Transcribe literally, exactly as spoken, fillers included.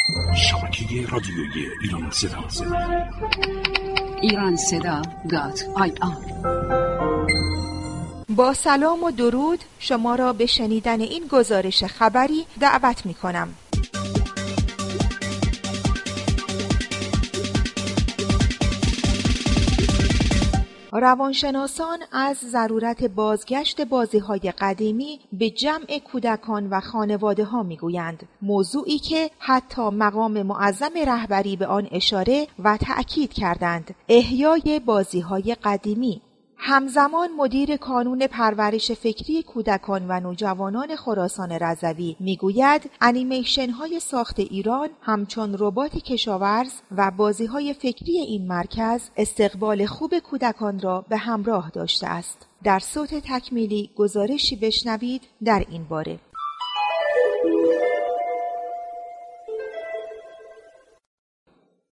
شبکه رادیویی ایران صدا ایران صدا دات آی آر. با سلام و درود شما را به شنیدن این گزارش خبری دعوت می کنم. روانشناسان از ضرورت بازگشت بازی‌های قدیمی به جمع کودکان و خانواده‌ها می‌گویند، موضوعی که حتی مقام معظم رهبری به آن اشاره و تأکید کردند. احیای بازی‌های قدیمی. همزمان مدیر کانون پرورش فکری کودکان و نوجوانان خراسان رضوی میگوید انیمیشن های ساخت ایران همچون ربات کشاورز و بازی های فکری این مرکز استقبال خوب کودکان را به همراه داشته است. در صوت تکمیلی گزارشی بشنوید در این باره.